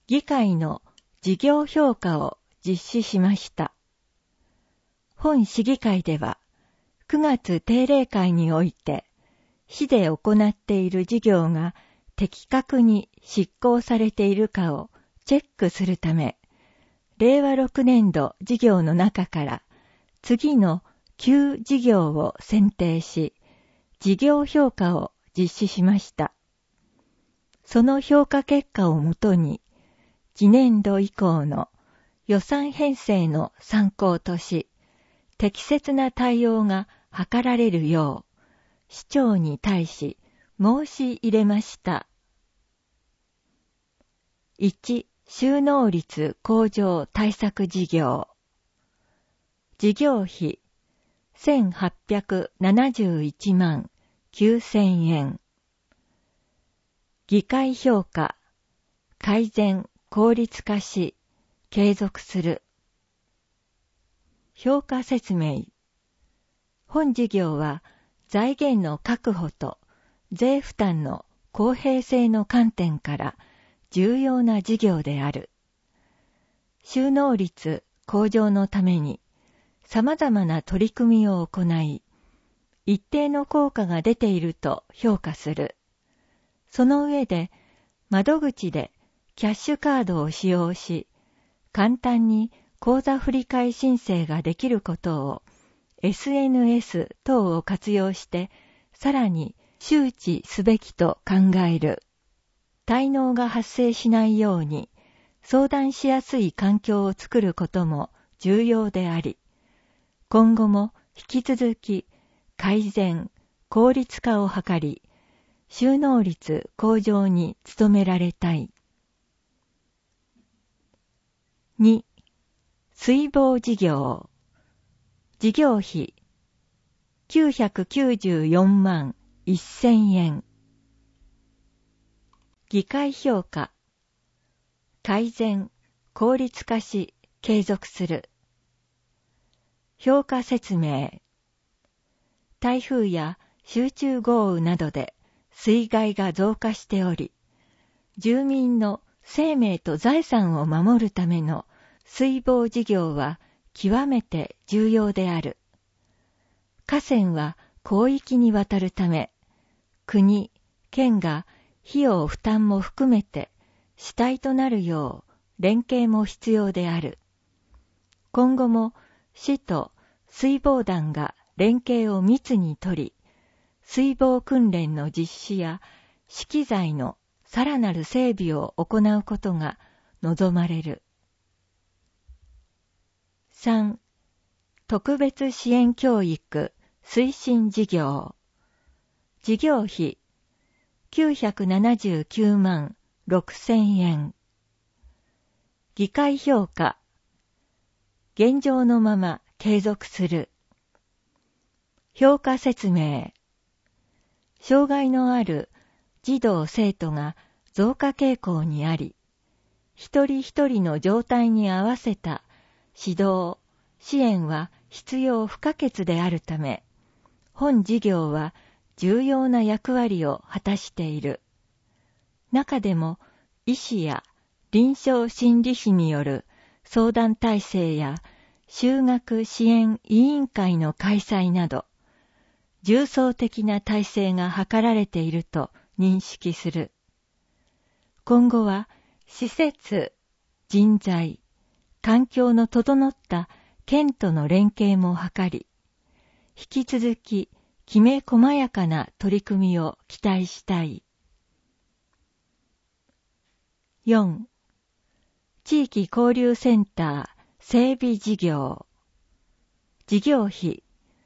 議会の事業評価を実施しました。本市議会では、9月定例会において、市で行っている事業が的確に執行されているかをチェックするため、令和6年度事業の中から次の9事業を選定し、事業評価を実施しました。その評価結果をもとに、次年度以降の予算編成の参考とし、適切な対応が図られるよう、市長に対し申し入れました。1、収納率向上対策事業。事業費1871万9000円。議会評価、改善、効率化し、継続する。評価説明。本事業は財源の確保と税負担の公平性の観点から重要な事業である。収納率向上のために様々な取り組みを行い、一定の効果が出ていると評価する。その上で、窓口でキャッシュカードを使用し、簡単に口座振替申請ができることを、SNS 等を活用して、さらに周知すべきと考える。滞納が発生しないように、相談しやすい環境を作ることも重要であり、今後も引き続き改善、効率化を図り、収納率向上に努められたい。2、水防事業。事業費994万1000円。議会評価、改善、効率化し、継続する。評価説明。台風や集中豪雨などで水害が増加しており、住民の生命と財産を守るための水防事業は極めて重要である。河川は広域にわたるため、国、県が費用負担も含めて主体となるよう連携も必要である。今後も市と水防団が連携を密にとり、水防訓練の実施や資機材のさらなる整備を行うことが望まれる。3、特別支援教育推進事業。事業費979万6000円。議会評価、現状のまま継続する。評価説明。障害のある児童生徒が増加傾向にあり、一人一人の状態に合わせた指導、支援は必要不可欠であるため、本事業は重要な役割を果たしている。中でも、医師や臨床心理士による相談体制や就学支援委員会の開催など、重層的な体制が図られていると認識する。今後は、施設、人材、環境の整った県との連携も図り、引き続ききめ細やかな取り組みを期待したい。4、地域交流センター整備事業。事業費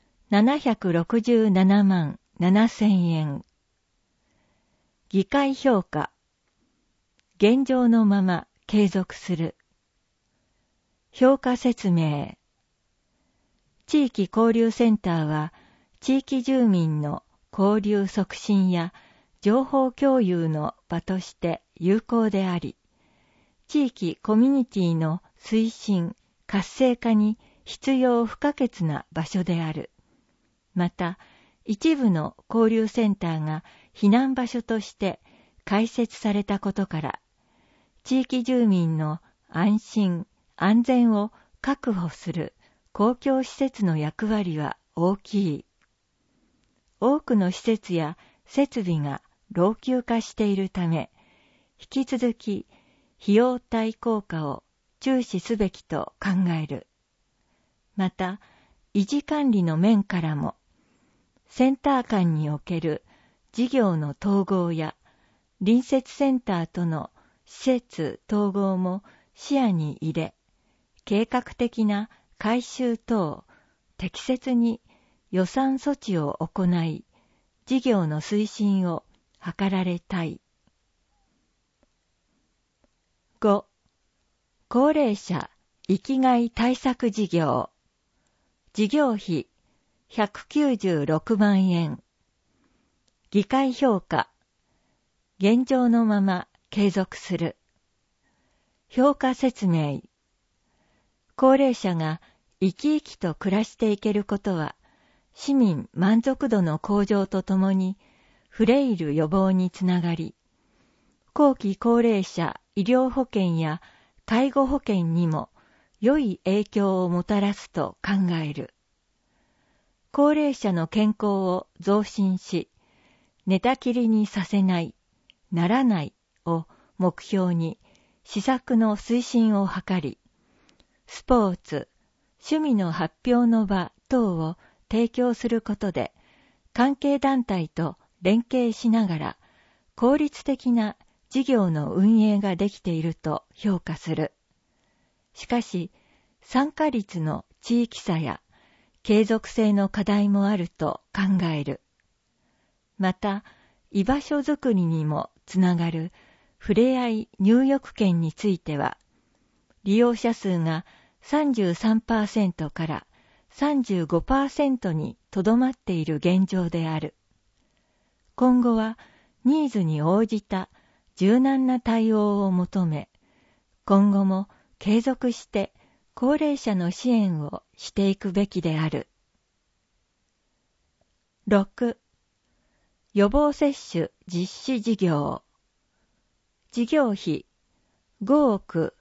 767万7000円。議会評価、現状のまま継続する。評価説明。地域交流センターは、地域住民の交流促進や情報共有の場として有効であり、地域コミュニティの推進、活性化に必要不可欠な場所である。また、一部の交流センターが避難場所として開設されたことから、 地域住民の安心・安全を確保する公共施設の役割は大きい。多くの施設や設備が老朽化しているため、引き続き費用対効果を注視すべきと考える。また、維持管理の面からも、センター間における事業の統合や隣接センターとの施設統合も視野に入れ、計画的な改修等適切に予算措置を行い、事業の推進を図られたい。5. 高齢者生きがい対策事業。事業費196万円。議会評価。現状のまま継続する。評価説明。高齢者が生き生きと暮らしていけることは、市民満足度の向上とともに、フレイル予防につながり、後期高齢者医療保険や介護保険にも良い影響をもたらすと考える。高齢者の健康を増進し、寝たきりにさせない、ならないを目標に施策の推進を図り、スポーツ、趣味の発表の場等を提供することで、関係団体と連携しながら、効率的な事業の運営ができていると評価する。しかし、参加率の地域差や継続性の課題もあると考える。また、居場所づくりにもつながるふれあい入浴券については、利用者数が 33% から35% にとどまっている現状である。今後はニーズに応じた柔軟な対応を求め、今後も継続して高齢者の支援をしていくべきである。6. 予防接種実施事業。事業費5億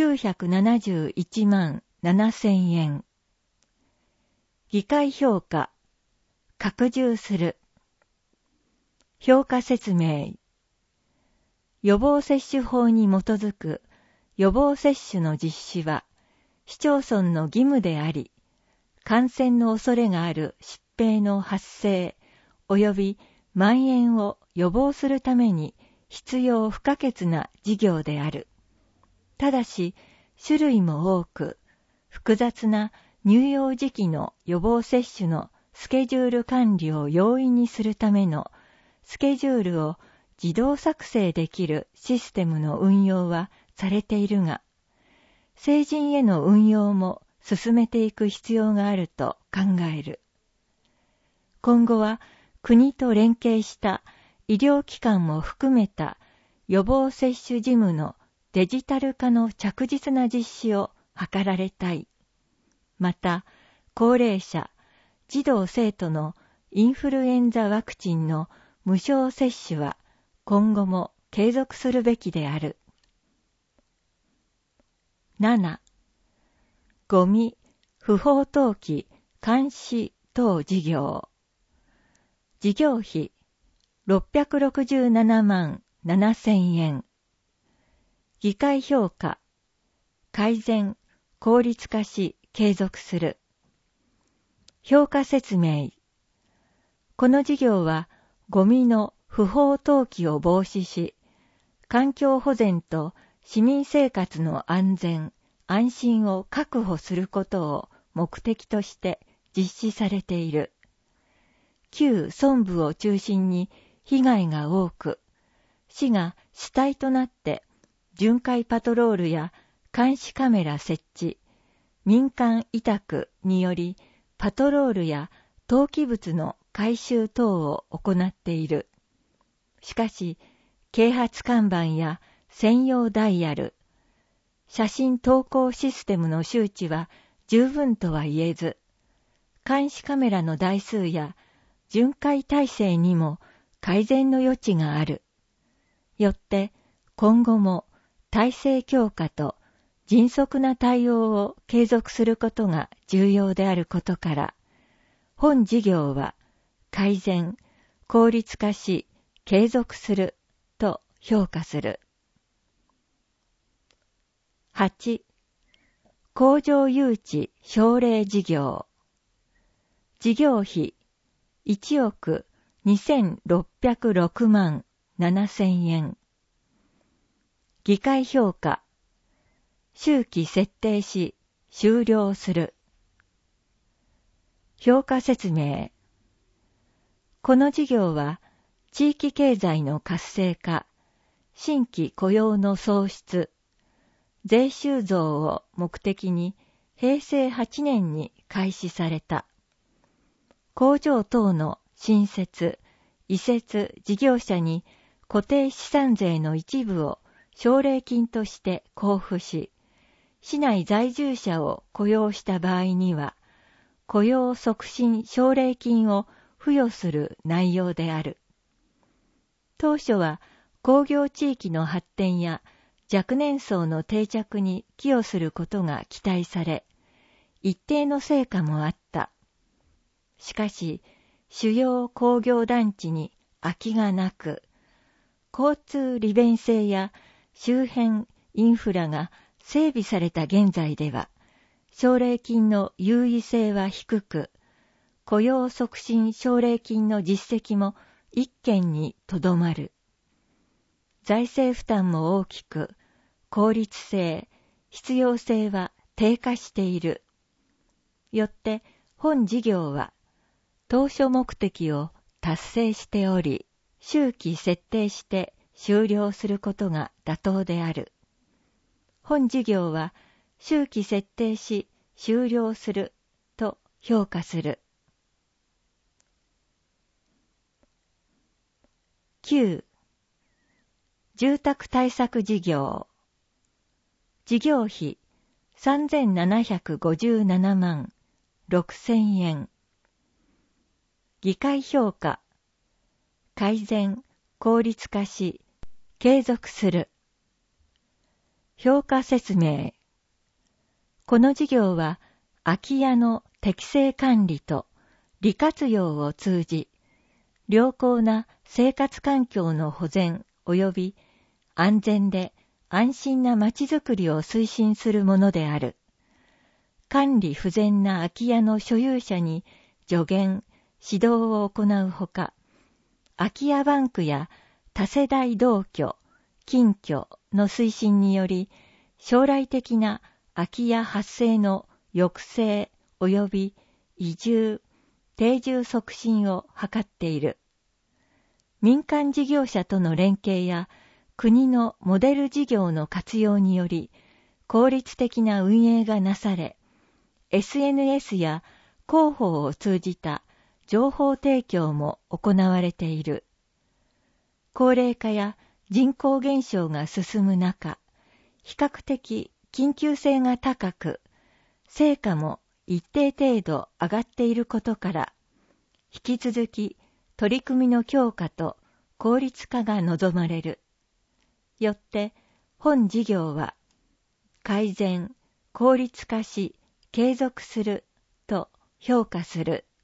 971万7000円。議会評価、拡充する。評価説明。予防接種法に基づく予防接種の実施は、市町村の義務であり、感染の恐れがある疾病の発生及び蔓延を予防するために必要不可欠な事業である。ただし、種類も多く、複雑な乳幼児期の予防接種のスケジュール管理を容易にするためのスケジュールを自動作成できるシステムの運用はされているが、成人への運用も進めていく必要があると考える。今後は国と連携した医療機関も含めた予防接種事務のデジタル化の着実な実施を図られたい。また、高齢者、児童生徒のインフルエンザワクチンの無償接種は今後も継続するべきである。7. ゴミ、不法投棄、監視等事業。事業費667万7000円。議会評価、改善、効率化し継続する。評価説明。この事業はゴミの不法投棄を防止し、環境保全と市民生活の安全・安心を確保することを目的として実施されている。旧村部を中心に被害が多く、市が主体となって巡回パトロールや監視カメラ設置、民間委託によりパトロールや投棄物の回収等を行っている。しかし、啓発看板や専用ダイヤル、写真投稿システムの周知は十分とは言えず、監視カメラの台数や巡回体制にも改善の余地がある。よって今後も体制強化と迅速な対応を継続することが重要であることから、本事業は改善、効率化し、継続すると評価する。8. 工場誘致奨励事業。事業費1億2606万7000円。議会評価。周期設定し、終了する。評価説明。この事業は、地域経済の活性化、新規雇用の創出、税収増を目的に平成8年に開始された。工場等の新設、移設事業者に固定資産税の一部を奨励金として交付し、市内在住者を雇用した場合には、雇用促進奨励金を付与する内容である。当初は工業地域の発展や若年層の定着に寄与することが期待され、一定の成果もあった。しかし、主要工業団地に空きがなく、交通利便性や周辺インフラが整備された現在では、奨励金の優位性は低く、雇用促進奨励金の実績も一件にとどまる。財政負担も大きく、効率性、必要性は低下している。よって本事業は当初目的を達成しており、周期設定して終了することが妥当である。本事業は周期設定し終了すると評価する。9. 住宅対策事業。事業費3757万6000円。議会評価。改善、効率化し、継続する。評価説明。この事業は空き家の適正管理と利活用を通じ、良好な生活環境の保全及び安全で安心なまちづくりを推進するものである。管理不全な空き家の所有者に助言、指導を行うほか、空き家バンクや多世代同居、近居の推進により、将来的な空き家発生の抑制及び移住、定住促進を図っている。民間事業者との連携や国のモデル事業の活用により、効率的な運営がなされ、SNS や広報を通じた情報提供も行われている。高齢化や人口減少が進む中、比較的緊急性が高く、成果も一定程度上がっていることから、引き続き取り組みの強化と効率化が望まれる。よって本事業は改善、効率化し継続すると評価する。